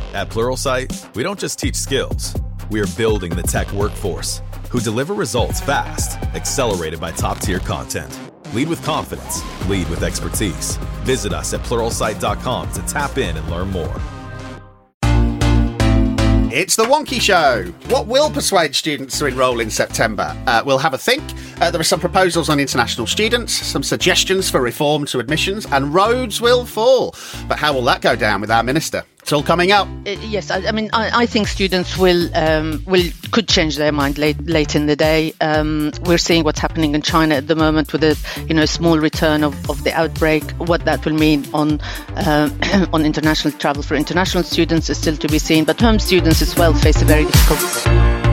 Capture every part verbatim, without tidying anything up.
At Pluralsight, we don't just teach skills. We are building the tech workforce who deliver results fast, accelerated by top-tier content. Lead with confidence. Lead with expertise. Visit us at pluralsight dot com to tap in and learn more. It's the Wonky Show. What will persuade students to enrol in September? Uh, we'll have a think. Uh, there are some proposals on international students, some suggestions for reform to admissions, and roads will fall. But how will that go down with our minister? It's all coming up. Uh, yes, I, I mean, I, I think students will um, will could change their mind late late in the day. Um, we're seeing what's happening in China at the moment with a you know small return of, of the outbreak. What that will mean on uh, on international travel for international students is still to be seen. But home students as well face a very difficult.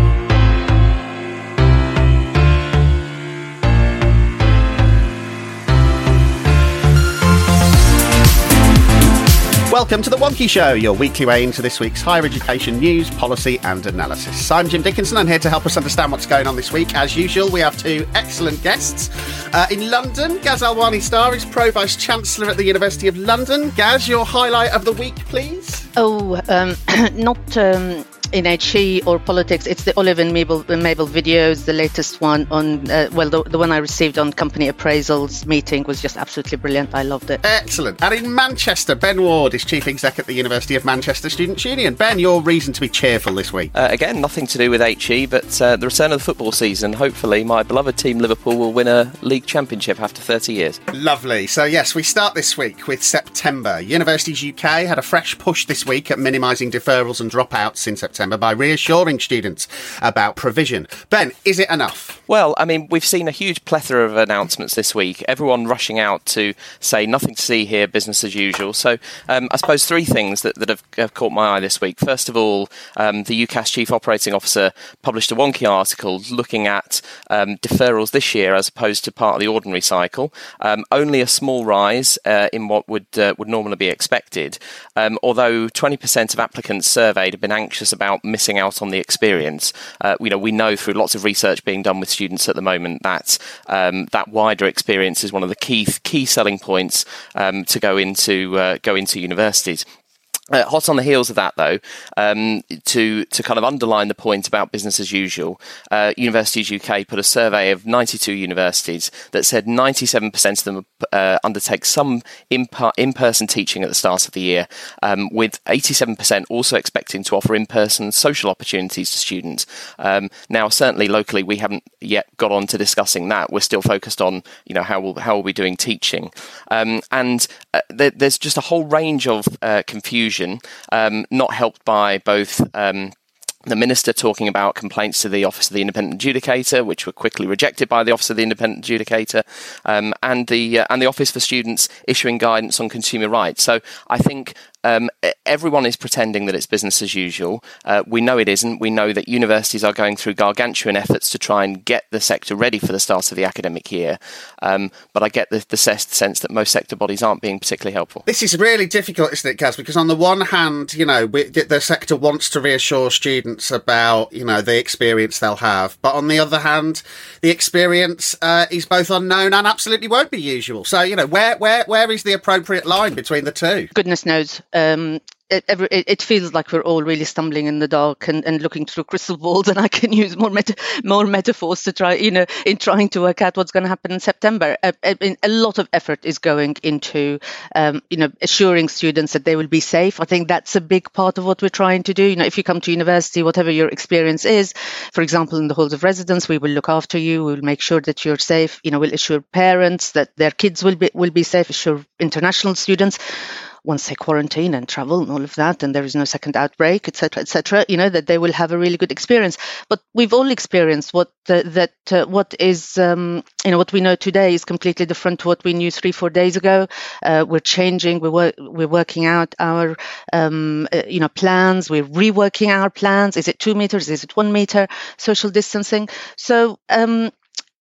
Welcome to The Wonky Show, your weekly way into this week's higher education news, policy and analysis. I'm Jim Dickinson, and here to help us understand what's going on this week. As usual, we have two excellent guests. Uh, in London, Gaz Alwani Star is Pro-Vice-Chancellor at the University of London. Gaz, your highlight of the week, please? Oh, um, not... Um in H E or politics, it's the Olive and Mabel, Mabel videos. The latest one on, uh, well, the, the one I received on company appraisals meeting was just absolutely brilliant. I loved it. Excellent. And in Manchester, Ben Ward is Chief Exec at the University of Manchester Students' Union. Ben, your reason to be cheerful this week? Uh, again, nothing to do with H E, but uh, the return of the football season. Hopefully, my beloved team Liverpool will win a league championship after thirty years. Lovely. So, yes, we start this week with September. Universities U K had a fresh push this week at minimising deferrals and dropouts in September by reassuring students about provision. Ben, is it enough? Well, I mean, we've seen a huge plethora of announcements this week, everyone rushing out to say nothing to see here, business as usual. So um, I suppose three things that, that have, have caught my eye this week. First of all, um, the UCAS Chief Operating Officer published a wonky article looking at um, deferrals this year as opposed to part of the ordinary cycle. Um, only a small rise uh, in what would uh, would normally be expected, um, although twenty percent of applicants surveyed have been anxious about missing out on the experience. Uh, you know, we know through lots of research being done with students at the moment that um, that wider experience is one of the key key selling points um, to go into uh, go into universities. Uh, hot on the heels of that, though, um, to to kind of underline the point about business as usual, uh, Universities U K put a survey of ninety-two universities that said ninety-seven percent of them uh, undertake some imp- in-person teaching at the start of the year, um, with eighty-seven percent also expecting to offer in-person social opportunities to students. Um, now, certainly locally, we haven't yet got on to discussing that. We're still focused on, you know, how we'll, how are we doing teaching, um, and uh, there, there's just a whole range of uh, confusion. Um, not helped by both um, the Minister talking about complaints to the Office of the Independent Adjudicator, which were quickly rejected by the Office of the Independent Adjudicator, um, and the uh, and the Office for Students issuing guidance on consumer rights. So I think Um, everyone is pretending that it's business as usual. Uh, we know it isn't. We know that universities are going through gargantuan efforts to try and get the sector ready for the start of the academic year. Um, but I get the, the sense that most sector bodies aren't being particularly helpful. This is really difficult, isn't it, Gaz? Because on the one hand, you know, we, the sector wants to reassure students about, you know, the experience they'll have. But on the other hand, the experience uh, is both unknown and absolutely won't be usual. So, you know, where, where, where is the appropriate line between the two? Goodness knows. Um, it, it feels like we're all really stumbling in the dark and, and looking through crystal balls, and I can use more meta, more metaphors to try, you know, in trying to work out what's going to happen in September. A, a, a lot of effort is going into, um, you know, assuring students that they will be safe. I think that's a big part of what we're trying to do. You know, if you come to university, whatever your experience is, for example, in the halls of residence, we will look after you. We will make sure that you're safe. You know, we'll assure parents that their kids will be will be safe. Assure international students, once they quarantine and travel and all of that, and there is no second outbreak, et cetera, et cetera, you know, that they will have a really good experience. But we've all experienced what uh, that uh, what is, um, you know, what we know today is completely different to what we knew three, four days ago. Uh, we're changing. We're wor- we're working out our, um, uh, you know, plans. We're reworking our plans. Is it two meters? Is it one meter? Social distancing. So. Um,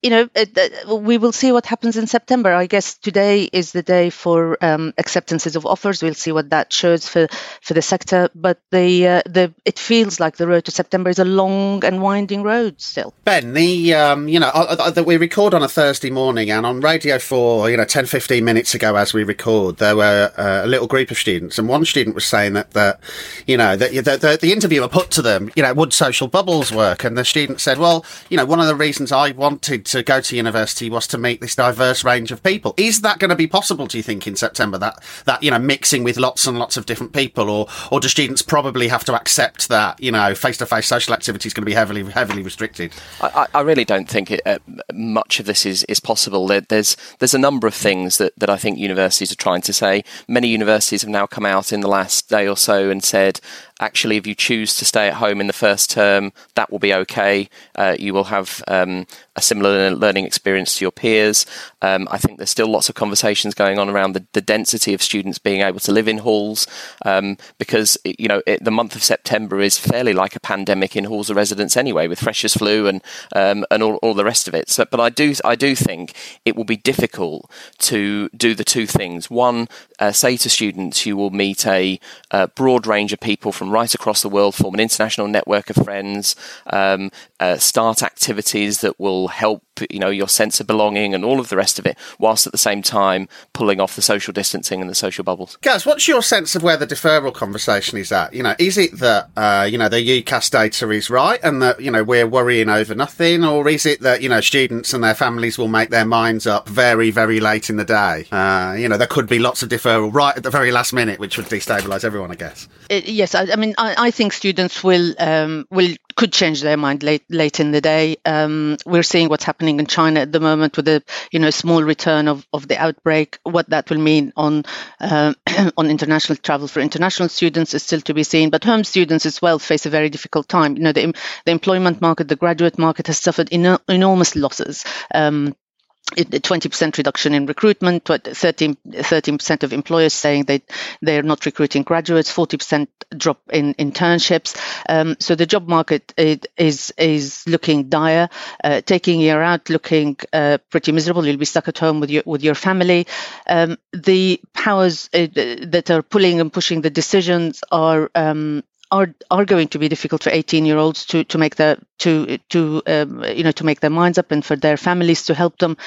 you know, uh, we will see what happens in September. I guess today is the day for um, acceptances of offers. We'll see what that shows for, for the sector. But the uh, the it feels like the road to September is a long and winding road still. Ben, the um, you know that we record on a Thursday morning, and on Radio four, you know, ten, fifteen minutes ago as we record, there were uh, a little group of students, and one student was saying that that you know that the, the, the interviewer put to them, you know, would social bubbles work? And the student said, well, you know, one of the reasons I wanted to go to university was to meet this diverse range of people. Is that going to be possible, do you think, in September? That that you know, mixing with lots and lots of different people, or or do students probably have to accept that, you know, face-to-face social activity is going to be heavily heavily restricted? I, I really don't think it, uh, much of this is, is possible. There, there's there's a number of things that, that I think universities are trying to say. Many universities have now come out in the last day or so and said, actually, if you choose to stay at home in the first term, that will be okay. Uh, you will have um, a similar learning experience to your peers. Um, I think there's still lots of conversations going on around the, the density of students being able to live in halls, um, because, you know, it, the month of September is fairly like a pandemic in halls of residence anyway, with freshers' flu and um, and all, all the rest of it. So, but I do I do think it will be difficult to do the two things. One, uh, say to students, you will meet a uh, broad range of people from right across the world, form an international network of friends, um, uh, start activities that will help, you know, your sense of belonging and all of the rest of it, whilst at the same time pulling off the social distancing and the social bubbles. Gaz, what's your sense of where the deferral conversation is at? You know, is it that, uh, you know, the UCAS data is right and that, you know, we're worrying over nothing? Or is it that, you know, students and their families will make their minds up very, very late in the day? Uh, you know, there could be lots of deferral right at the very last minute, which would destabilise everyone, I guess. It, yes, I, I mean, I, I think students will um, will could change their mind late late in the day. Um, we're seeing what's happening in China at the moment with a you know small return of, of the outbreak. What that will mean on uh, on international travel for international students is still to be seen. But home students as well face a very difficult time. You know, the the employment market, the graduate market has suffered eno- enormous losses. Um, twenty percent reduction in recruitment, thirteen percent of employers saying they, they're not recruiting graduates, forty percent drop in internships. Um, so the job market it, is is looking dire, uh, taking a year out looking uh, pretty miserable. You'll be stuck at home with your with your family. Um, the powers uh, that are pulling and pushing the decisions are um, are are going to be difficult for eighteen-year-olds to to make their to to um, you know to make their minds up, and for their families to help them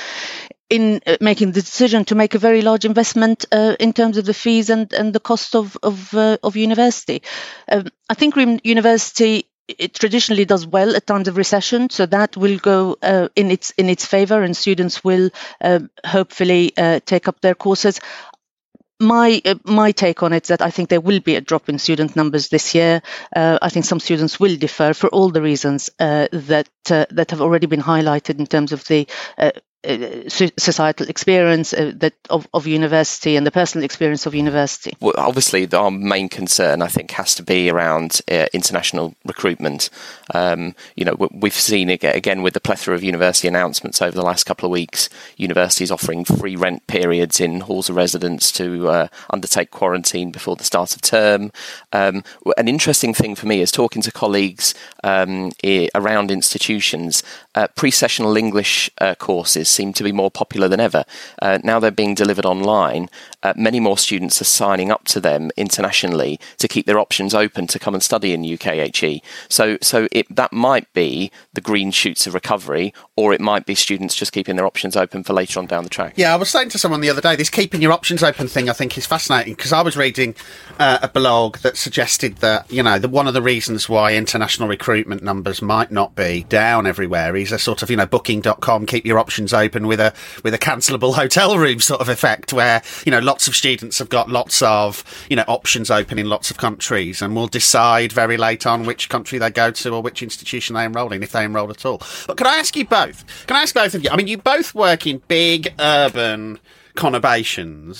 in uh, making the decision to make a very large investment uh, in terms of the fees and, and the cost of of uh, of university. Um, I think university it traditionally does well at times of recession, so that will go uh, in its in its favour, and students will uh, hopefully uh, take up their courses. My uh, my take on it is that I think there will be a drop in student numbers this year. Uh, I think some students will defer for all the reasons uh, that uh, that have already been highlighted in terms of the uh, uh, societal experience uh, that of, of university and the personal experience of university. Well, obviously, our main concern, I think, has to be around uh, international recruitment. Um, you know, we've seen it again with the plethora of university announcements over the last couple of weeks. Universities offering free rent periods in halls of residence to uh, undertake quarantine before the start of term. Um, an interesting thing for me is talking to colleagues um, I- around institutions. Uh, pre-sessional English uh, courses seem to be more popular than ever. Uh, now they're being delivered online. Uh, many more students are signing up to them internationally to keep their options open to come and study in U K H E. So, so it, that might be the green shoots of recovery, or it might be students just keeping their options open for later on down the track. Yeah, I was saying to someone the other day, this keeping your options open thing I think is fascinating, because I was reading uh, a blog that suggested that, you know, the, one of the reasons why international recruitment numbers might not be down everywhere is a sort of, you know, booking dot com, keep your options open with a with a cancelable hotel room sort of effect, where, you know, lots of students have got lots of, you know, options open in lots of countries and will decide very late on which country they go to or which institution they enrol in, if they enrol at all. But can I ask you both? Can I ask both of you? I mean, you both work in big urban conurbations.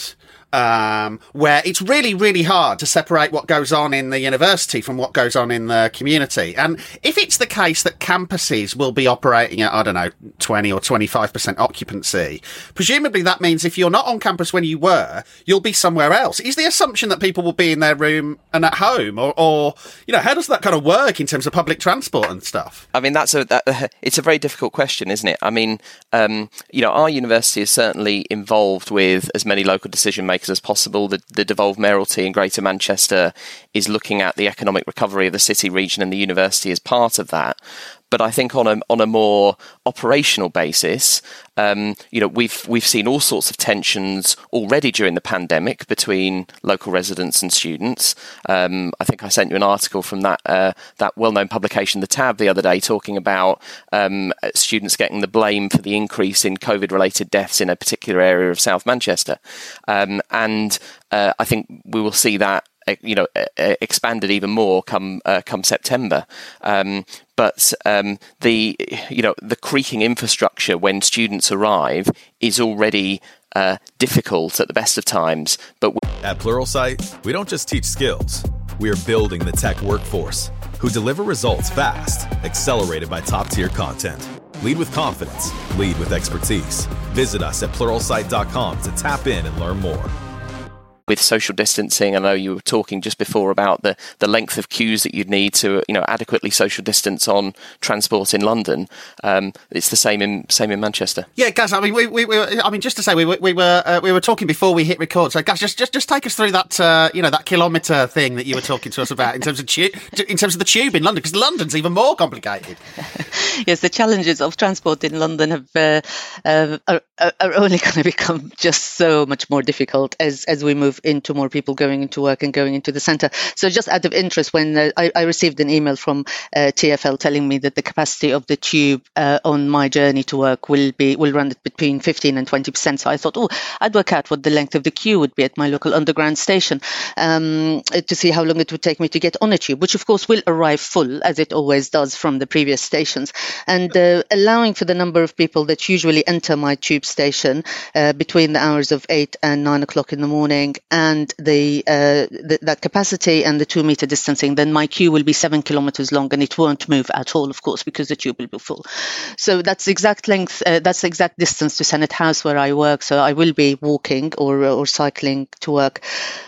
um, where it's really, really hard to separate what goes on in the university from what goes on in the community. And if it's the case that campuses will be operating at, I don't know, twenty or twenty-five percent occupancy, presumably that means if you're not on campus when you were, you'll be somewhere else. Is the assumption that people will be in their room and at home, or, or you know, how does that kind of work in terms of public transport and stuff? I mean, that's a that, uh, it's a very difficult question, isn't it? I mean, um, you know, our university is certainly involved with as many local decision makers as possible. The, the devolved mayoralty in Greater Manchester is looking at the economic recovery of the city region, and the university is part of that. But I think on a on a more operational basis, um, you know, we've we've seen all sorts of tensions already during the pandemic between local residents and students. Um, I think I sent you an article from that uh, that well-known publication, The Tab, the other day, talking about um, students getting the blame for the increase in COVID-related deaths in a particular area of South Manchester, um, and uh, I think we will see that, you know, expanded even more come uh, come September. Um, but um, the you know the creaking infrastructure when students arrive is already uh, difficult at the best of times. But at Pluralsight, we don't just teach skills; we are building the tech workforce who deliver results fast, accelerated by top-tier content. Lead with confidence. Lead with expertise. Visit us at pluralsight dot com to tap in and learn more. With social distancing, I know you were talking just before about the, the length of queues that you'd need to, you know, adequately social distance on transport in London. Um, it's the same in same in Manchester. Yeah, Gaz. I mean, we, we, we I mean, just to say, we, we were uh, we were talking before we hit record. So, Gaz, just just just take us through that, uh, you know, that kilometre thing that you were talking to us about in terms of tu- in terms of the tube in London, because London's even more complicated. Yes, the challenges of transport in London have uh, uh, are, are only going to become just so much more difficult as as we move into more people going into work and going into the centre. So just out of interest, when uh, I, I received an email from uh, T F L telling me that the capacity of the tube uh, on my journey to work will be will run at between fifteen and twenty percent. So I thought, oh, I'd work out what the length of the queue would be at my local underground station um, to see how long it would take me to get on a tube, which of course will arrive full, as it always does from the previous stations, and uh, allowing for the number of people that usually enter my tube station uh, between the hours of eight and nine o'clock in the morning, and the, uh, the that capacity and the two meter distancing, then my queue will be seven kilometers long, and it won't move at all, of course, because the tube will be full. So that's the exact length, uh, that's the exact distance to Senate House where I work. So I will be walking or or cycling to work.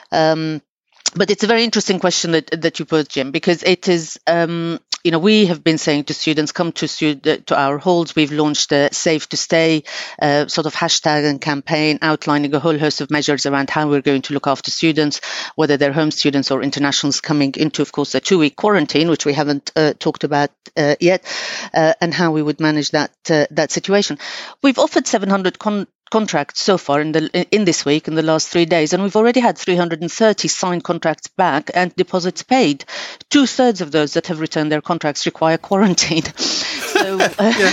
Um, But it's a very interesting question that that you put, Jim, because it is, um, you know, we have been saying to students, come to stud- to our halls. We've launched a Safe to Stay uh, sort of hashtag and campaign outlining a whole host of measures around how we're going to look after students, whether they're home students or internationals coming into, of course, a two-week quarantine, which we haven't uh, talked about uh, yet, uh, and how we would manage that uh, that situation. We've offered seven hundred con- contracts so far in the in this week, in the last three days, and we've already had three hundred thirty signed contracts back and deposits paid. Two thirds of those that have returned their contracts require quarantine. So, uh,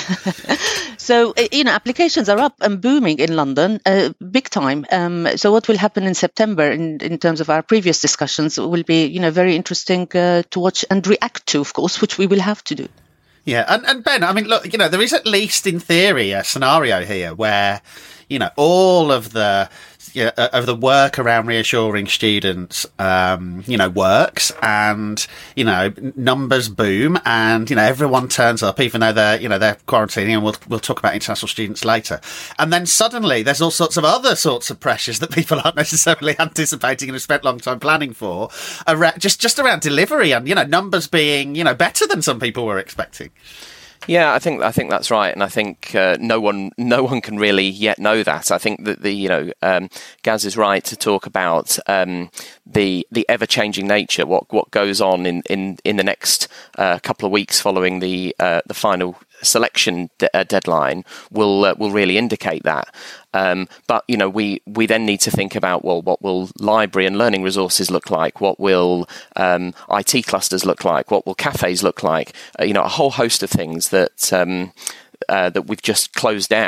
so you know, applications are up and booming in London, uh, big time. Um, so what will happen in September, in, in terms of our previous discussions, will be, you know, very interesting uh, to watch and react to, of course, which we will have to do. Yeah, and, and Ben, I mean, look, you know, there is at least in theory a scenario here where, you know, all of the you know, of the work around reassuring students, um, you know, works, and you know, numbers boom, and you know, everyone turns up, even though they're you know they're quarantining, and we'll we'll talk about international students later. And then suddenly, there's all sorts of other sorts of pressures that people aren't necessarily anticipating and have spent a long time planning for, around, just just around delivery, and you know, numbers being you know better than some people were expecting. Yeah, I think I think that's right, and I think uh, no one no one can really yet know that. I think that the you know um, Gaz is right to talk about um, the the ever changing nature, what what goes on in in, in the next uh, couple of weeks following the uh, the final selection de- uh, deadline will uh, will really indicate that. Um, but you know, we we then need to think about, well, what will library and learning resources look like? What will um, I T clusters look like? What will cafes look like? Uh, you know, a whole host of things that um, uh, that we've just closed down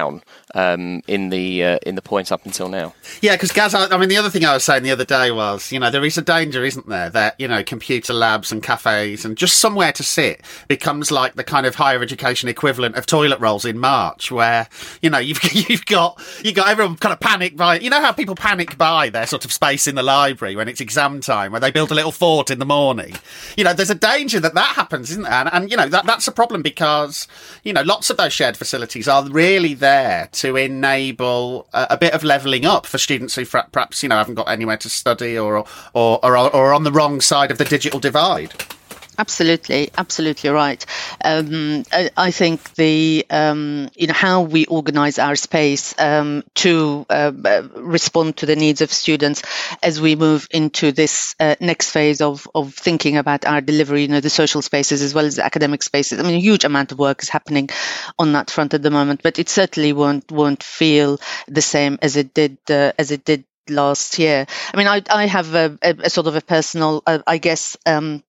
um, in the uh, in the point up until now. Yeah, because Gaz, I, I mean, the other thing I was saying the other day was, you know, there is a danger, isn't there, that, you know, computer labs and cafes and just somewhere to sit becomes like the kind of higher education equivalent of toilet rolls in March, where, you know, you've you've got you've got everyone kind of panic by, you know how people panic by their sort of space in the library when it's exam time, where they build a little fort in the morning. You know, there's a danger that that happens, isn't there? And, and you know, that that's a problem because, you know, lots of those shared facilities are really there to enable a, a bit of levelling up for students who perhaps, you know, haven't got anywhere to study or or or, or on the wrong side of the digital divide. Absolutely, absolutely right. Um, I, I think the um, you know how we organise our space um, to uh, respond to the needs of students as we move into this uh, next phase of of thinking about our delivery. You know, the social spaces as well as the academic spaces. I mean, a huge amount of work is happening on that front at the moment, but it certainly won't won't feel the same as it did uh, as it did last year. I mean, I I have a, a, a sort of a personal, uh, I guess. Um,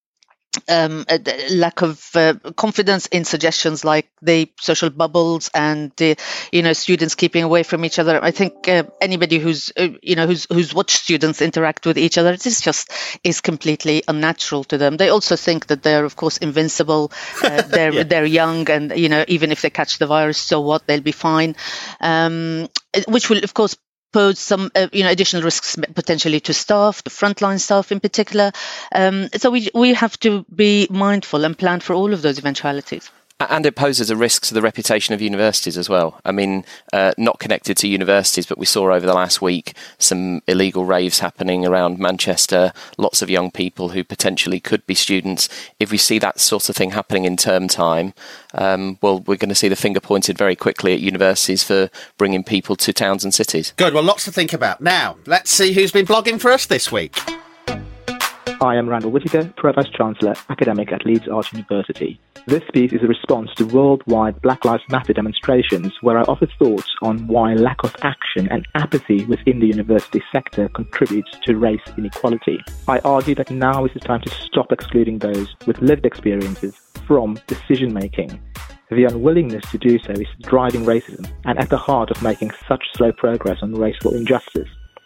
Um, a lack of uh, confidence in suggestions like the social bubbles and the, you know, students keeping away from each other. I think uh, anybody who's, uh, you know, who's who's watched students interact with each other, this just is completely unnatural to them. They also think that they're, of course, invincible. Uh, they're yeah. they're young, and you know, even if they catch the virus, so what? They'll be fine. Um, which will, of course, pose some, uh, you know, additional risks potentially to staff, to frontline staff in particular. Um, so we we have to be mindful and plan for all of those eventualities. And it poses a risk to the reputation of universities as well. I mean, uh, not connected to universities, but we saw over the last week some illegal raves happening around Manchester, lots of young people who potentially could be students. If we see that sort of thing happening in term time, um, well, we're going to see the finger pointed very quickly at universities for bringing people to towns and cities. Good, well, lots to think about. Now, let's see who's been blogging for us this week. I am Randall Whittaker, Provost Chancellor, Academic at Leeds Art University. This piece is a response to worldwide Black Lives Matter demonstrations, where I offer thoughts on why lack of action and apathy within the university sector contributes to race inequality. I argue that now is the time to stop excluding those with lived experiences from decision-making. The unwillingness to do so is driving racism and at the heart of making such slow progress on racial injustice.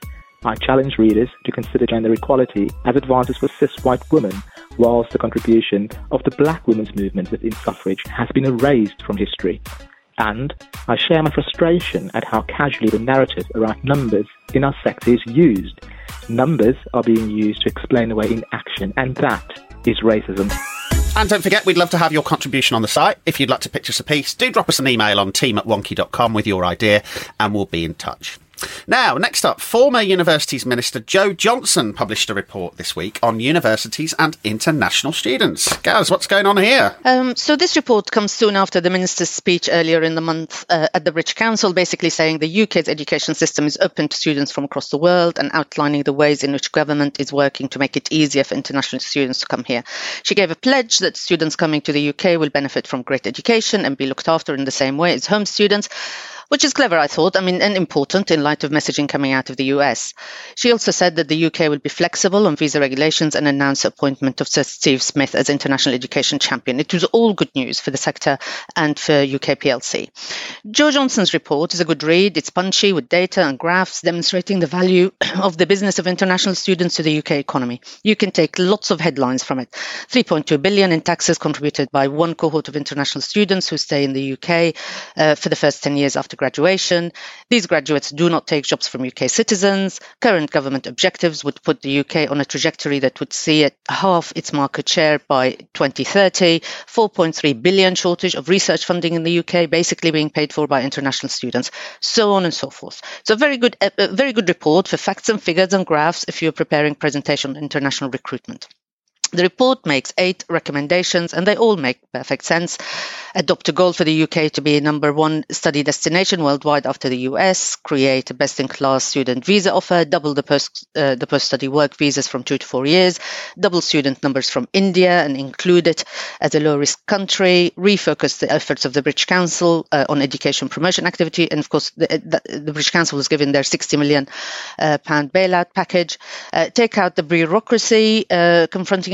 I challenge readers to consider gender equality as advances for cis white women, whilst the contribution of the black women's movement within suffrage has been erased from history. And I share my frustration at how casually the narrative around numbers in our sector is used. Numbers are being used to explain away inaction, and that is racism. And don't forget, we'd love to have your contribution on the site. If you'd like to pitch us a piece, do drop us an email on team at wonky dot com with your idea, and we'll be in touch. Now, next up, former Universities Minister Jo Johnson published a report this week on universities and international students. Gaz, what's going on here? Um, so this report comes soon after the Minister's speech earlier in the month uh, at the British Council, basically saying the U K's education system is open to students from across the world and outlining the ways in which government is working to make it easier for international students to come here. She gave a pledge that students coming to the U K will benefit from great education and be looked after in the same way as home students, which is clever, I thought, I mean, and important in light of messaging coming out of the U S. She also said that the U K will be flexible on visa regulations and announced the appointment of Sir Steve Smith as International Education Champion. It was all good news for the sector and for U K P L C. Jo Johnson's report is a good read. It's punchy with data and graphs demonstrating the value of the business of international students to the U K economy. You can take lots of headlines from it. three point two billion in taxes contributed by one cohort of international students who stay in the U K uh, for the first ten years after graduation. These graduates do not take jobs from U K citizens. Current government objectives would put the U K on a trajectory that would see it half its market share by twenty thirty. four point three billion shortage of research funding in the U K, basically being paid for by international students, so on and so forth. So a very good, a very good report for facts and figures and graphs if you're preparing presentation on international recruitment. The report makes eight recommendations, and they all make perfect sense. Adopt a goal for the U K to be a number one study destination worldwide after the U S. Create a best-in-class student visa offer. Double the post uh, the post-study work visas from two to four years. Double student numbers from India and include it as a low-risk country. Refocus the efforts of the British Council uh, on education promotion activity. And of course, the, the, the British Council was given their sixty million pound uh, bailout package. Uh, take out the bureaucracy uh, confronting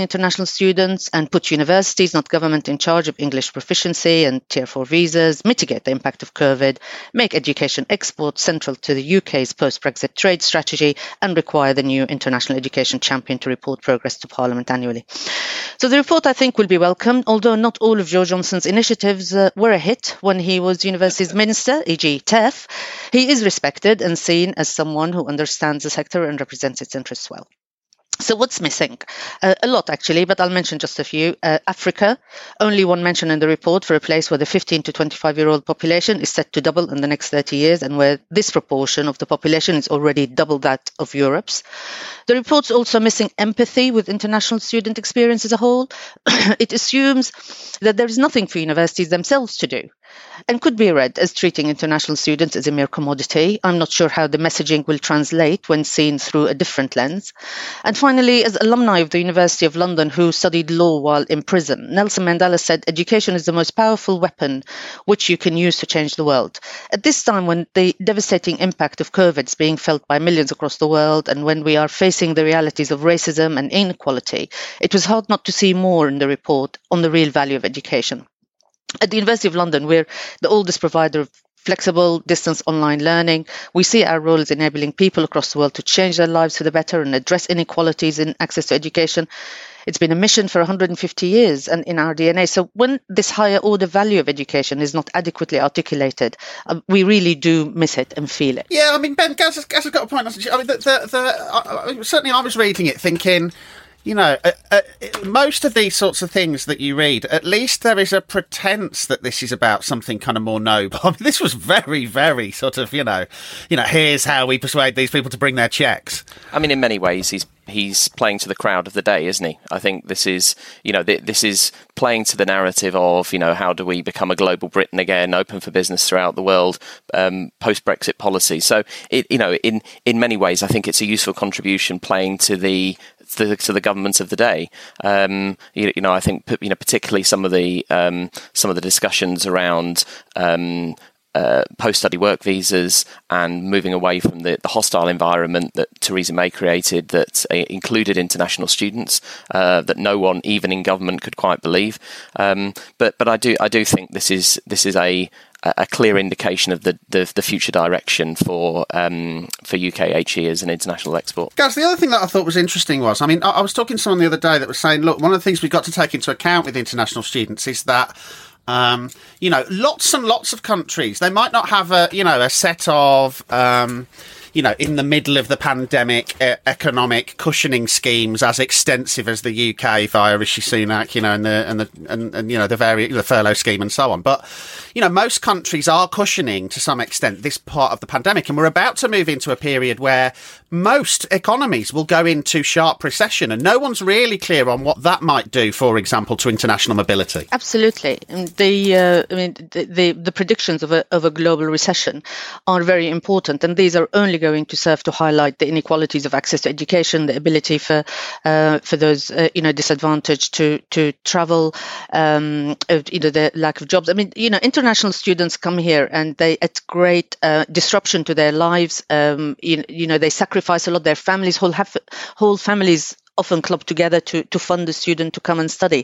international students and put universities, not government, in charge of English proficiency and Tier four visas, mitigate the impact of COVID, make education exports central to the U K's post-Brexit trade strategy, and require the new international education champion to report progress to Parliament annually. So the report, I think, will be welcome, although not all of Jo Johnson's initiatives uh, were a hit when he was university's minister, for example T E F. He is respected and seen as someone who understands the sector and represents its interests well. So what's missing? Uh, a lot, actually, but I'll mention just a few. Uh, Africa, only one mention in the report for a place where the fifteen to twenty-five-year-old population is set to double in the next thirty years and where this proportion of the population is already double that of Europe's. The report's also missing empathy with international student experience as a whole. It assumes that there is nothing for universities themselves to do and could be read as treating international students as a mere commodity. I'm not sure how the messaging will translate when seen through a different lens. And finally, as alumni of the University of London who studied law while in prison, Nelson Mandela said, "Education is the most powerful weapon which you can use to change the world." At this time, when the devastating impact of COVID is being felt by millions across the world, and when we are facing the realities of racism and inequality, it was hard not to see more in the report on the real value of education. At the University of London, we're the oldest provider of flexible distance online learning. We see our role as enabling people across the world to change their lives for the better and address inequalities in access to education. It's been a mission for one hundred fifty years and in our D N A. So when this higher order value of education is not adequately articulated, uh, we really do miss it and feel it. Yeah, I mean, Ben, Gaz has, Gaz has got a point. I mean, the, the, the, uh, certainly I was reading it thinking, you know, uh, uh, most of these sorts of things that you read, at least there is a pretense that this is about something kind of more noble. I mean, this was very, very sort of, you know, you know, here's how we persuade these people to bring their checks. I mean, in many ways, he's he's playing to the crowd of the day, isn't he? I think this is, you know, th- this is playing to the narrative of, you know, how do we become a global Britain again, open for business throughout the world, um, post-Brexit policy. So, it, you know, in, in many ways, I think it's a useful contribution playing to the to, to the governments of the day. Um, you, you know, I think, you know, particularly some of the um, some of the discussions around Um, Uh, post-study work visas and moving away from the, the hostile environment that Theresa May created that uh, included international students uh, that no one, even in government, could quite believe. Um, but but I do I do think this is this is a a clear indication of the the, the future direction for um, for U K H E as an international export. Guys, the other thing that I thought was interesting was, I mean, I, I was talking to someone the other day that was saying, look, one of the things we've got to take into account with international students is that Um, you know, lots and lots of countries, they might not have a, you know, a set of, um, you know, in the middle of the pandemic, uh, economic cushioning schemes as extensive as the U K via Rishi Sunak, you know, and the, and the, and, and you know, the very, the furlough scheme and so on. But, you know, most countries are cushioning to some extent this part of the pandemic. And we're about to move into a period where most economies will go into sharp recession, and no one's really clear on what that might do, for example, to international mobility. Absolutely. The, uh, I mean, the, the, the predictions of a, of a global recession are very important, and these are only going to serve to highlight the inequalities of access to education, the ability for uh, for those uh, you know disadvantaged to to travel, um, you know, the lack of jobs. I mean, you know, international students come here and they at great uh, disruption to their lives. Um, you, you know, they sacrifice a lot. Their families, whole have, whole families. often club together to, to fund the student to come and study.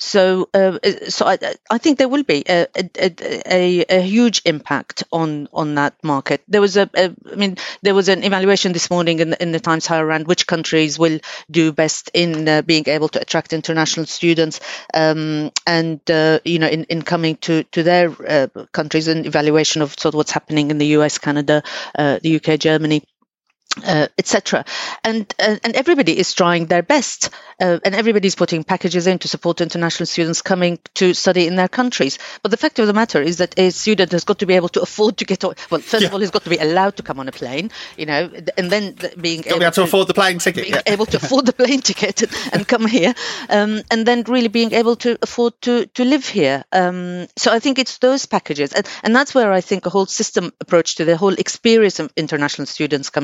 So uh, so I, I think there will be a, a, a, a huge impact on, on that market. There was a, a I mean there was an evaluation this morning in the, in the Times Higher around which countries will do best in uh, being able to attract international students um, and uh, you know in, in coming to to their uh, countries, an evaluation of sort of what's happening in the U S, Canada, uh, the U K, Germany. Uh, et cetera. And uh, and everybody is trying their best, uh, and everybody's putting packages in to support international students coming to study in their countries. But the fact of the matter is that a student has got to be able to afford to get on. Well, first yeah. of all, he's got to be allowed to come on a plane, you know, and then being able, be able to, to afford the plane ticket, being yeah. able to afford the plane ticket and, and come here, um, and then really being able to afford to to live here. Um, so I think it's those packages, and and that's where I think a whole system approach to the whole experience of international students coming to the U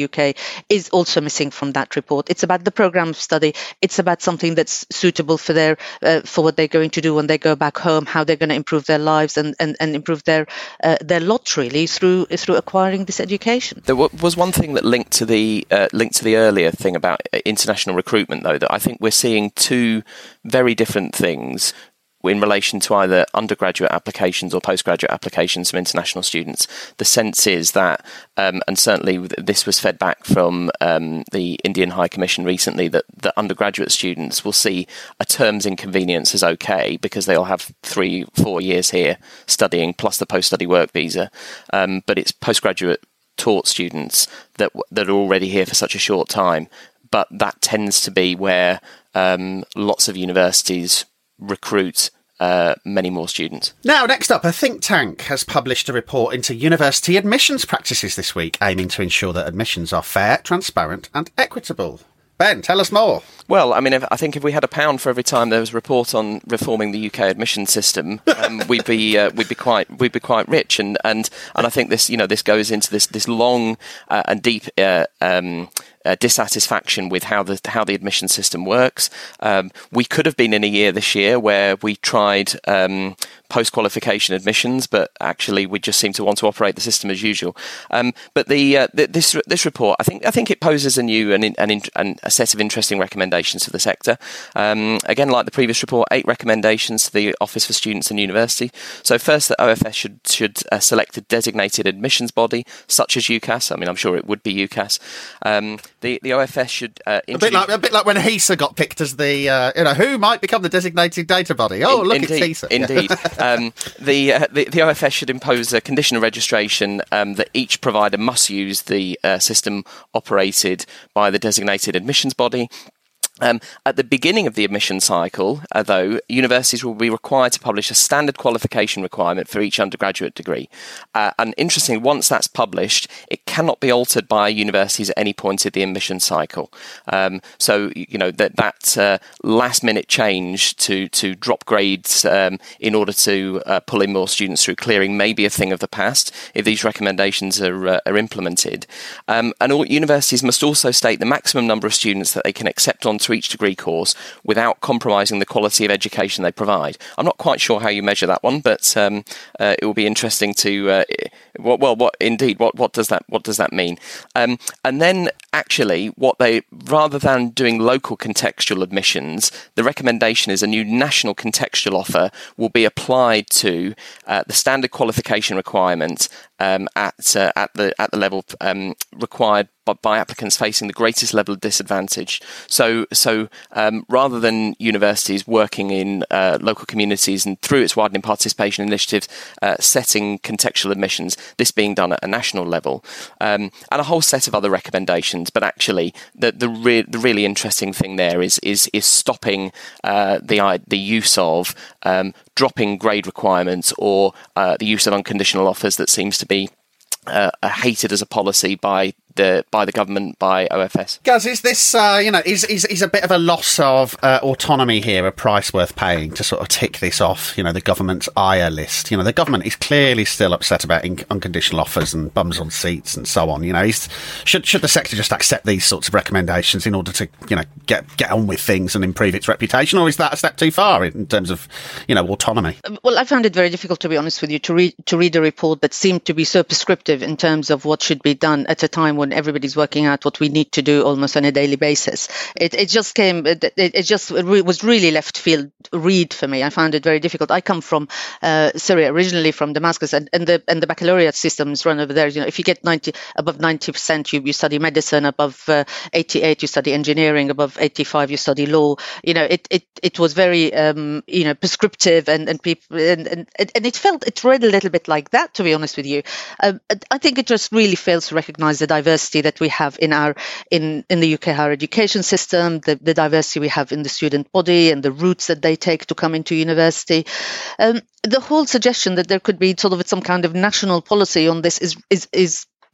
U K is also missing from that report. It's about the program of study. It's about something that's suitable for their uh, for what they're going to do when they go back home, how they're going to improve their lives and, and, and improve their uh, their lot really through through acquiring this education. There was one thing that linked to the uh, linked to the earlier thing about international recruitment, though, that I think we're seeing two very different things in relation to either undergraduate applications or postgraduate applications from international students. The sense is that, um, and certainly this was fed back from um, the Indian High Commission recently, that, that undergraduate students will see a terms inconvenience as okay because they'll have three, four years here studying plus the post-study work visa. Um, but it's postgraduate taught students that that are already here for such a short time. But that tends to be where um, lots of universities recruit Uh, many more students. Now, next up, a think tank has published a report into university admissions practices this week, aiming to ensure that admissions are fair, transparent and equitable. Ben, tell us more. Well, I mean, if, I think if we had a pound for every time there was a report on reforming the U K admission system, um, we'd be uh, we'd be quite we'd be quite rich. And, and and I think this you know this goes into this this long uh, and deep uh, um, uh, dissatisfaction with how the how the admission system works. Um, we could have been in a year this year where we tried um, post-qualification admissions, but actually we just seem to want to operate the system as usual. Um, but the, uh, the this this report, I think I think it poses a new and, and, and a set of interesting recommendations for the sector. Um, again, like the previous report, eight recommendations to the Office for Students and University. So first, that O F S should should uh, select a designated admissions body, such as UCAS. I mean, I'm sure it would be UCAS. Um, the the O F S should uh, a bit like a bit like when HESA got picked as the uh, you know who might become the designated data body. Oh, in, look, indeed, it's HESA. Indeed. um, the, uh, the the O F S should impose a condition of registration um, that each provider must use the uh, system operated by the designated admissions body. Um, at the beginning of the admission cycle, uh, though, universities will be required to publish a standard qualification requirement for each undergraduate degree. Uh, and interestingly, once that's published, it cannot be altered by universities at any point in the admission cycle. Um, so, you know, that, that uh, last-minute change to, to drop grades um, in order to uh, pull in more students through clearing may be a thing of the past if these recommendations are, uh, are implemented. Um, and all universities must also state the maximum number of students that they can accept on to each degree course without compromising the quality of education they provide. I'm not quite sure how you measure that one, but um, uh, it will be interesting to uh, well, well, what indeed what what does that what does that mean? Um, and then actually, what they rather than doing local contextual admissions, the recommendation is a new national contextual offer will be applied to uh, the standard qualification requirement um, at uh, at the at the level um, required by applicants facing the greatest level of disadvantage. So, so um, rather than universities working in uh, local communities and through its widening participation initiatives, uh, setting contextual admissions, this being done at a national level, um, and a whole set of other recommendations. But actually, the the, re- the really interesting thing there is is is stopping uh, the the use of um, dropping grade requirements or uh, the use of unconditional offers that seems to be uh, hated as a policy by the by the government, by O F S. Gaz, is this, uh, you know, is, is is a bit of a loss of uh, autonomy here, a price worth paying to sort of tick this off, you know, the government's I R list? You know, the government is clearly still upset about in- unconditional offers and bums on seats and so on. You know, is, should should the sector just accept these sorts of recommendations in order to, you know, get get on with things and improve its reputation, or is that a step too far in terms of, you know, autonomy? Well, I found it very difficult, to be honest with you, to read to read a report that seemed to be so prescriptive in terms of what should be done at a time when everybody's working out what we need to do almost on a daily basis. It, it just came, it, it just it was really left field read for me. I found it very difficult. I come from uh, Syria, originally from Damascus, and, and the and the baccalaureate systems run over there. You know, if you get ninety above ninety percent, you, you study medicine. Above uh, eighty-eight, you study engineering. Above eighty-five, you study law. You know, it it, it was very um, you know prescriptive, and and people and, and and it felt it read a little bit like that. To be honest with you, um, I think it just really fails to recognise the diversity that we have in our in, in the U K higher education system, the, the diversity we have in the student body and the routes that they take to come into university. Um, the whole suggestion that there could be sort of some kind of national policy on this is is is is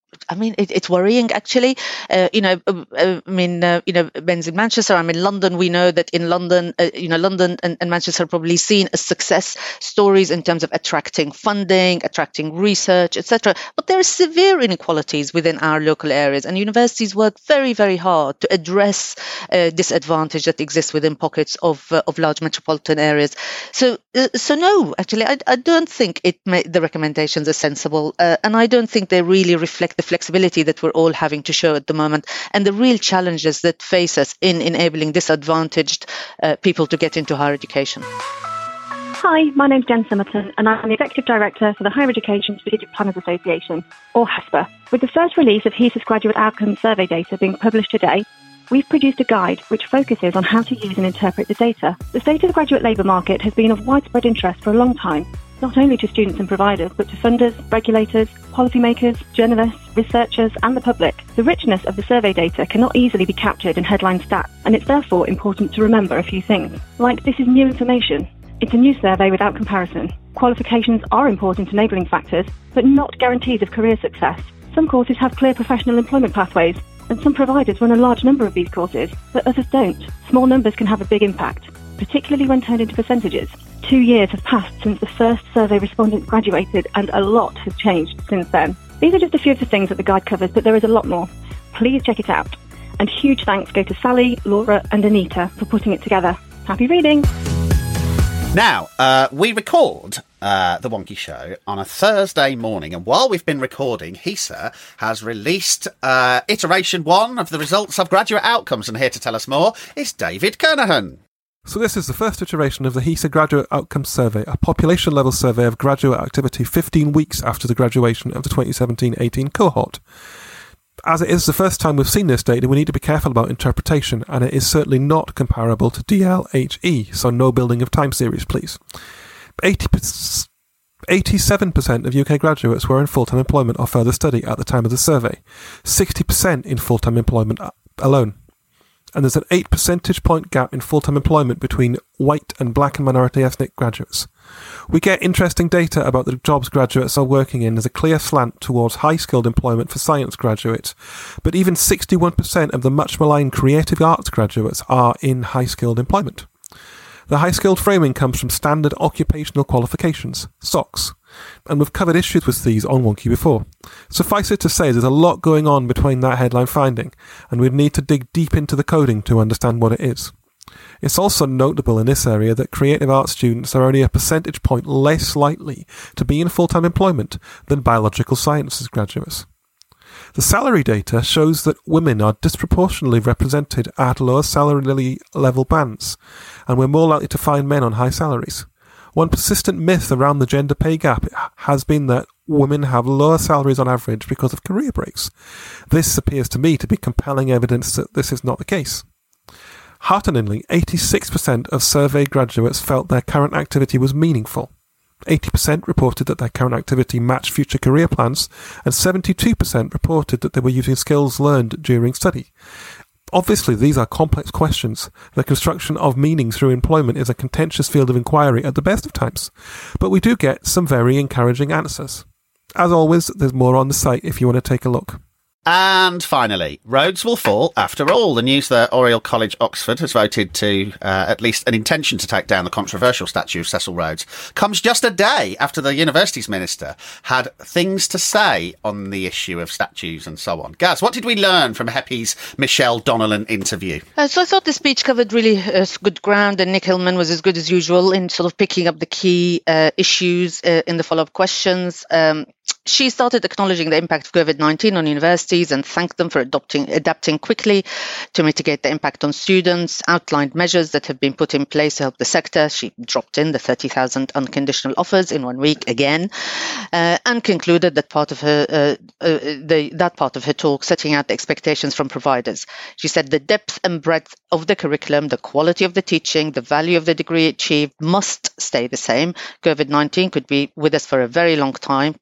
I mean, it, it's worrying, actually. Uh, you know, uh, I mean, uh, you know, Ben's in Manchester. I'm in London. We know that in London, uh, you know, London and, and Manchester are probably seen as success stories in terms of attracting funding, attracting research, et cetera. But there are severe inequalities within our local areas, and universities work very, very hard to address uh, disadvantage that exists within pockets of uh, of large metropolitan areas. So, uh, so no, actually, I, I don't think it may, the recommendations are sensible, uh, and I don't think they really reflect the flexibility that we're all having to show at the moment and the real challenges that face us in enabling disadvantaged uh, people to get into higher education. Hi, my name's Jen Summerton and I'm the Executive Director for the Higher Education Strategic Planners Association, or HESPA. With the first release of HESA's Graduate Outcomes Survey data being published today, we've produced a guide which focuses on how to use and interpret the data. The state of the graduate labour market has been of widespread interest for a long time, not only to students and providers, but to funders, regulators, policymakers, journalists, researchers and the public. The richness of the survey data cannot easily be captured in headline stats, and it's therefore important to remember a few things. Like, this is new information. It's a new survey without comparison. Qualifications are important enabling factors, but not guarantees of career success. Some courses have clear professional employment pathways, and some providers run a large number of these courses, but others don't. Small numbers can have a big impact, particularly when turned into percentages. Two years have passed since the first survey respondents graduated, and a lot has changed since then. These are just a few of the things that the guide covers, but there is a lot more. Please check it out. And huge thanks go to Sally, Laura and Anita for putting it together. Happy reading! Now, uh, we record uh, The Wonky Show on a Thursday morning, and while we've been recording, HESA has released uh, iteration one of the results of graduate outcomes, and here to tell us more is David Kernahan. So this is the first iteration of the HESA Graduate Outcomes Survey, a population-level survey of graduate activity fifteen weeks after the graduation of the twenty seventeen eighteen cohort. As it is the first time we've seen this data, we need to be careful about interpretation, and it is certainly not comparable to D L H E, so no building of time series, please. eighty-seven percent of U K graduates were in full-time employment or further study at the time of the survey, sixty percent in full-time employment alone. And there's an eight percentage point gap in full-time employment between white and black and minority ethnic graduates. We get interesting data about the jobs graduates are working in. There's a clear slant towards high-skilled employment for science graduates, but even sixty-one percent of the much maligned creative arts graduates are in high-skilled employment. The high-skilled framing comes from standard occupational qualifications, S O Cs, and we've covered issues with these on Wonky before. Suffice it to say, there's a lot going on between that headline finding, and we'd need to dig deep into the coding to understand what it is. It's also notable in this area that creative arts students are only a percentage point less likely to be in full-time employment than biological sciences graduates. The salary data shows that women are disproportionately represented at lower salary level bands, and we're more likely to find men on high salaries. One persistent myth around the gender pay gap has been that women have lower salaries on average because of career breaks. This appears to me to be compelling evidence that this is not the case. Hearteningly, eighty-six percent of surveyed graduates felt their current activity was meaningful. eighty percent reported that their current activity matched future career plans, and seventy-two percent reported that they were using skills learned during study. Obviously, these are complex questions. The construction of meaning through employment is a contentious field of inquiry at the best of times, but we do get some very encouraging answers. As always, there's more on the site if you want to take a look. And finally, Rhodes will fall after all. The news that Oriel College, Oxford, has voted to uh, at least an intention to take down the controversial statue of Cecil Rhodes comes just a day after the university's minister had things to say on the issue of statues and so on. Gaz, what did we learn from HEPI's Michelle Donnellan interview? Uh, so I thought the speech covered really uh, good ground, and Nick Hillman was as good as usual in sort of picking up the key uh, issues uh, in the follow-up questions. Um, She started acknowledging the impact of COVID nineteen on universities and thanked them for adopting, adapting quickly to mitigate the impact on students, outlined measures that have been put in place to help the sector. She dropped in the thirty thousand unconditional offers in one week again, uh, and concluded that part of her uh, uh, the, that part of her talk setting out the expectations from providers. She said the depth and breadth of the curriculum, the quality of the teaching, the value of the degree achieved must stay the same. COVID nineteen could be with us for a very long time. God, I hope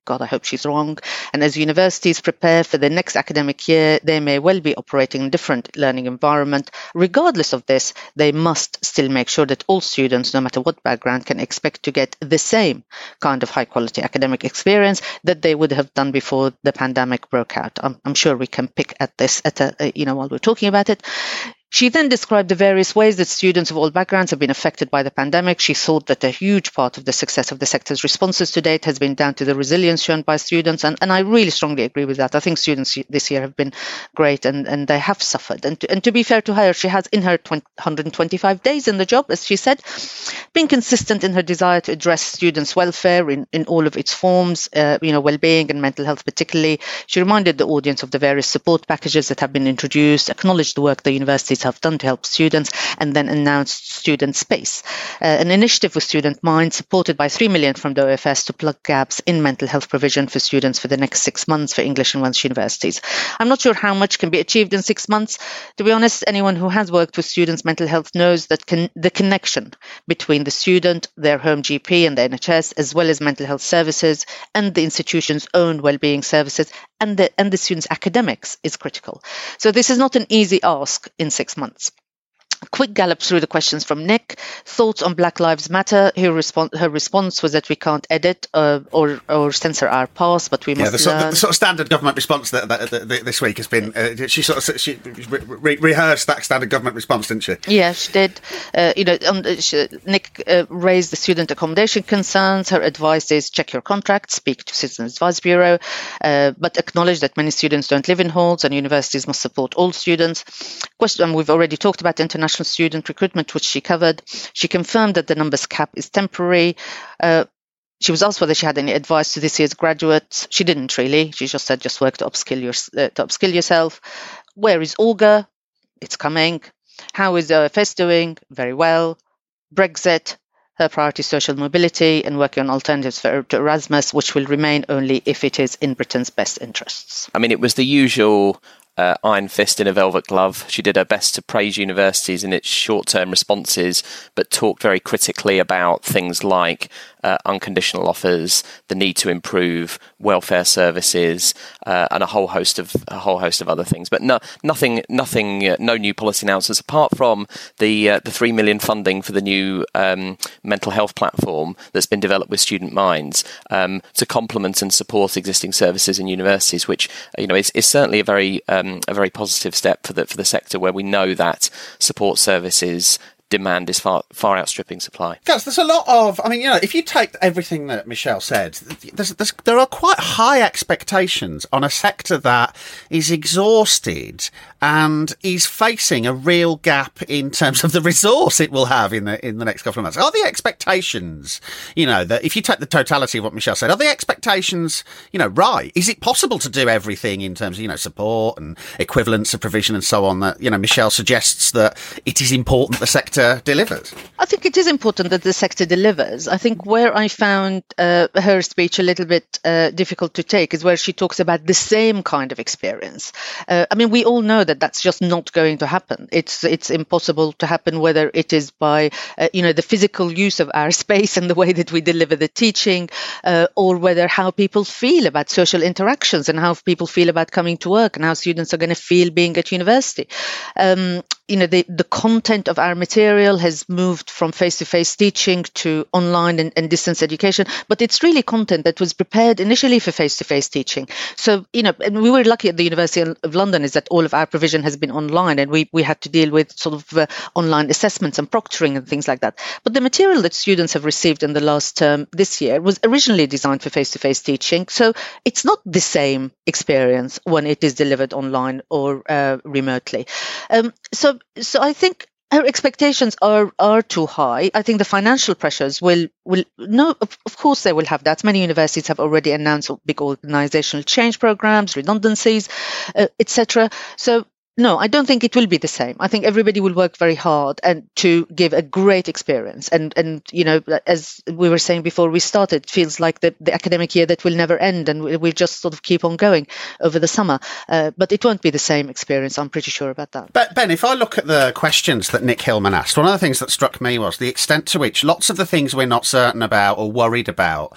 she's wrong. And as universities prepare for the next academic year, they may well be operating in a different learning environment. Regardless of this, they must still make sure that all students, no matter what background, can expect to get the same kind of high quality academic experience that they would have done before the pandemic broke out. I'm, I'm sure we can pick at this at a, you know, while we're talking about it. She then described the various ways that students of all backgrounds have been affected by the pandemic. She thought that a huge part of the success of the sector's responses to date has been down to the resilience shown by students. And, and I really strongly agree with that. I think students this year have been great and, and they have suffered. And to, and to be fair to her, she has in her one hundred twenty-five days in the job, as she said, been consistent in her desire to address students' welfare in, in all of its forms, uh, you know, well-being and mental health particularly. She reminded the audience of the various support packages that have been introduced, acknowledged the work the universities have done to help students, and then announced Student Space, uh, an initiative with Student Mind supported by three million from the O F S to plug gaps in mental health provision for students for the next six months for English and Welsh universities. I'm not sure how much can be achieved in six months. To be honest, anyone who has worked with students' mental health knows that can, the connection between the student, their home G P and the N H S, as well as mental health services and the institution's own wellbeing services and the, and the student's academics is critical. So this is not an easy ask in six months. A quick gallop through the questions from Nick. Thoughts on Black Lives Matter? Her, respon- her response was that we can't edit uh, or, or censor our past, but we must yeah, the sort, learn. Of, the sort of standard government response that, that, that, that this week has been, uh, she sort of she re- re- rehearsed that standard government response, didn't she? Yeah, she did. Uh, you know, um, she, Nick uh, raised the student accommodation concerns. Her advice is check your contract, speak to Citizens Advice Bureau, uh, but acknowledge that many students don't live in halls and universities must support all students. Question, we've already talked about international student recruitment, which she covered. She confirmed that the numbers cap is temporary. Uh, she was asked whether she had any advice to this year's graduates. She didn't really. She just said, just work to upskill, your, uh, to upskill yourself. Where is Olga? It's coming. How is the O F S doing? Very well. Brexit. Her priority is social mobility and working on alternatives for to Erasmus, which will remain only if it is in Britain's best interests. I mean, it was the usual Uh, iron fist in a velvet glove. She did her best to praise universities in its short-term responses, but talked very critically about things like uh, unconditional offers, the need to improve welfare services, uh, and a whole host of a whole host of other things. But no, nothing, nothing, uh, no new policy announcements apart from the uh, the three million funding for the new um, mental health platform that's been developed with Student Minds um, to complement and support existing services in universities, which you know is, is certainly a very um, a very positive step for the for the sector, where we know that support services demand is far far outstripping supply. Guys, there's a lot of, I mean, you know, if you take everything that Michelle said, there's, there's, there are quite high expectations on a sector that is exhausted and is facing a real gap in terms of the resource it will have in the in the next couple of months. Are the expectations, you know, that if you take the totality of what Michelle said, are the expectations, you know, right? Is it possible to do everything in terms of, you know, support and equivalence of provision and so on that, you know, Michelle suggests that it is important the sector delivers? I think it is important that the sector delivers. I think where I found uh, her speech a little bit uh, difficult to take is where she talks about the same kind of experience. Uh, I mean, we all know that that's just not going to happen. It's it's impossible to happen, whether it is by, uh, you know, the physical use of our space and the way that we deliver the teaching, uh, or whether how people feel about social interactions and how people feel about coming to work and how students are going to feel being at university. Um, you know, the, the content of our material has moved from face-to-face teaching to online and, and distance education, but it's really content that was prepared initially for face-to-face teaching. So, you know, and we were lucky at the University of London is that all of our provision has been online, and we, we had to deal with sort of uh, online assessments and proctoring and things like that. But the material that students have received in the last term this year was originally designed for face-to-face teaching. So it's not the same experience when it is delivered online or uh, remotely. Um, so, so I think her expectations are are too high. I think the financial pressures will will no, of, of course they will have that. Many universities have already announced big organizational change programs, redundancies, uh, et cetera. So no, I don't think it will be the same. I think everybody will work very hard and to give a great experience. And, and you know, as we were saying before we started, it feels like the, the academic year that will never end, and we'll just sort of keep on going over the summer. Uh, but it won't be the same experience. I'm pretty sure about that. But Ben, if I look at the questions that Nick Hillman asked, one of the things that struck me was the extent to which lots of the things we're not certain about or worried about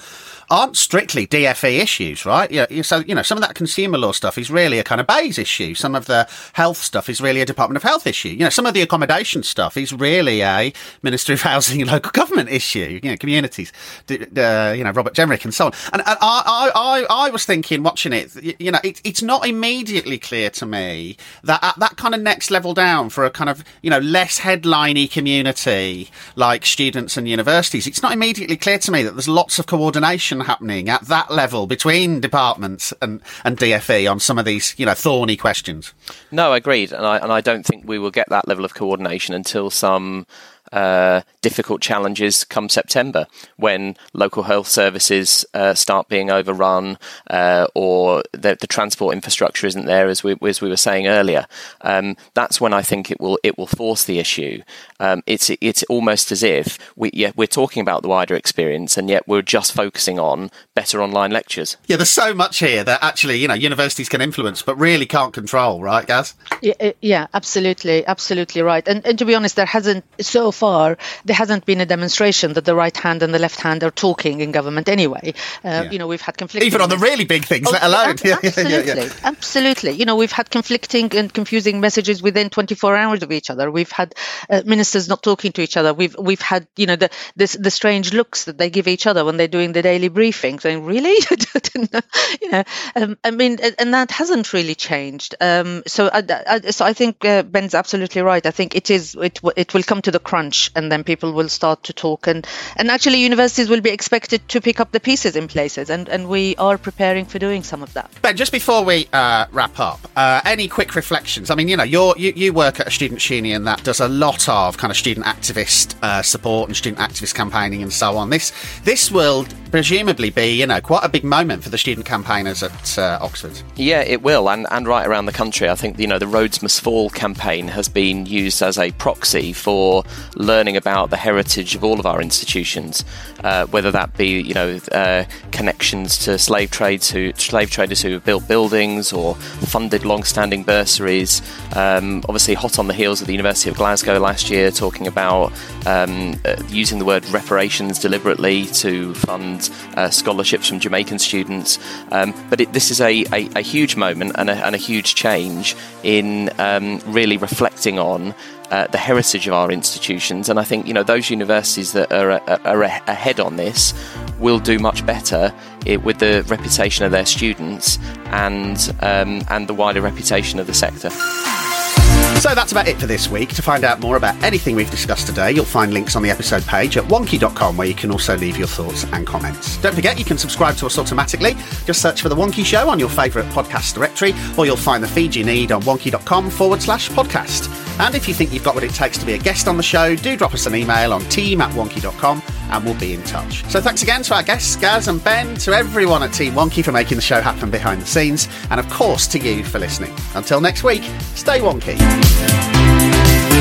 aren't strictly D F E issues, right? Yeah, so, you know, some of that consumer law stuff is really a kind of B E S issue. Some of the health stuff is really a Department of Health issue. You know, some of the accommodation stuff is really a Ministry of Housing and Local Government issue. You know, communities, uh, you know, Robert Jenrick and so on. And, and I, I, I was thinking, watching it, you know, it, it's not immediately clear to me that at that kind of next level down for a kind of, you know, less headliney community like students and universities, it's not immediately clear to me that there's lots of coordination happening at that level between departments and, and D F E on some of these, you know, thorny questions. No, agreed. And I, and I don't think we will get that level of coordination until some uh, difficult challenges come September, when local health services uh, start being overrun, uh, or the, the transport infrastructure isn't there, as we as we were saying earlier. Um, that's when I think it will it will force the issue. Um, it's it's almost as if we yeah we're talking about the wider experience, and yet we're just focusing on better online lectures. Yeah, there's so much here that actually, you know, universities can influence, but really can't control, right, Gaz? Yeah, yeah, absolutely, absolutely right. And and to be honest, there hasn't so far there hasn't been a demonstration that the right hand and the left hand are talking in government anyway. Uh, yeah. You know, we've had conflicting... Even on the really big things, oh, let alone... Yeah, absolutely, yeah, yeah, yeah. absolutely. You know, we've had conflicting and confusing messages within twenty-four hours of each other. We've had uh, ministers not talking to each other. We've we've had, you know, the this, the strange looks that they give each other when they're doing the daily briefing, saying, really? you know, um, I mean, and that hasn't really changed. Um, so, I, I, so I think uh, Ben's absolutely right. I think it is. It it will come to the crunch, and then people will start to talk, and, and actually universities will be expected to pick up the pieces in places, and, and we are preparing for doing some of that. Ben, just before we uh, wrap up, uh, any quick reflections? I mean, you know, you're, you you work at a student union that does a lot of kind of student activist uh, support and student activist campaigning and so on. This this will presumably be, you know, quite a big moment for the student campaigners at uh, Oxford. Yeah, it will, and, and right around the country. I think, you know, the Roads Must Fall campaign has been used as a proxy for learning about the heritage of all of our institutions, uh, whether that be, you know, uh, connections to slave trades who slave traders who have built buildings or funded long-standing bursaries. Um, obviously, hot on the heels of the University of Glasgow last year, talking about um, uh, using the word reparations deliberately to fund uh, scholarships from Jamaican students. Um, but it, this is a, a, a huge moment and a, and a huge change in um, really reflecting on Uh, the heritage of our institutions, and I think, you know, those universities that are, are, are ahead on this will do much better it, with the reputation of their students and um, and the wider reputation of the sector. So that's about it for this week. To find out more about anything we've discussed today, you'll find links on the episode page at wonky dot com, where you can also leave your thoughts and comments. Don't forget, you can subscribe to us automatically. Just search for The Wonky Show on your favourite podcast directory, or you'll find the feed you need on wonky dot com forward slash podcast. And if you think you've got what it takes to be a guest on the show, do drop us an email on team at wonky dot com and we'll be in touch. So thanks again to our guests, Gaz and Ben, to everyone at Team Wonky for making the show happen behind the scenes, and of course to you for listening. Until next week, stay wonky.